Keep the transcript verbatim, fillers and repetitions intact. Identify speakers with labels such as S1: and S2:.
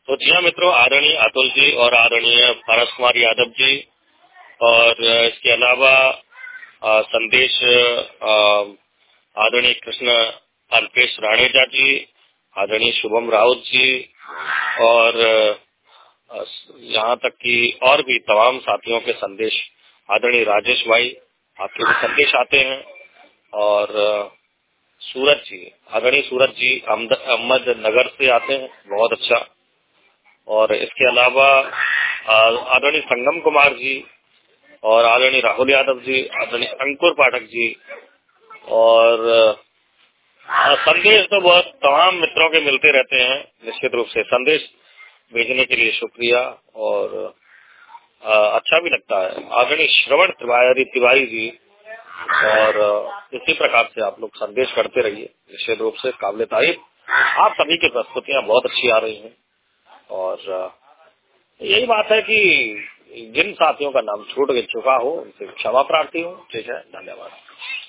S1: तो जी हाँ मित्रों, आदरणीय अतुल जी और आदरणीय पारस कुमार यादव जी और इसके अलावा आ, संदेश आदरणीय कृष्ण अल्पेश राणेजा जी, आदरणीय शुभम राउत जी और यहाँ तक कि और भी तमाम साथियों के संदेश, आदरणीय राजेश भाई आपके भी संदेश आते हैं और सूरज जी, आदरणीय सूरज जी अहमद नगर से आते हैं, बहुत अच्छा। और इसके अलावा आदरणीय संगम कुमार जी और आदरणीय राहुल यादव जी, आदरणीय अंकुर पाठक जी और संदेश तो बहुत तमाम मित्रों के मिलते रहते हैं। निश्चित रूप से संदेश भेजने के लिए शुक्रिया और अच्छा भी लगता है। आदरणीय श्रवण तिवारी तिवारी जी और इसी प्रकार से आप लोग संदेश करते रहिए, निश्चित रूप से काबिल तारीफ। आप सभी की प्रस्तुतियां बहुत अच्छी आ रही हैं और यही बात है कि जिन साथियों का नाम छूट चुका हो उनसे क्षमा प्रार्थी हूँ। ठीक है, धन्यवाद।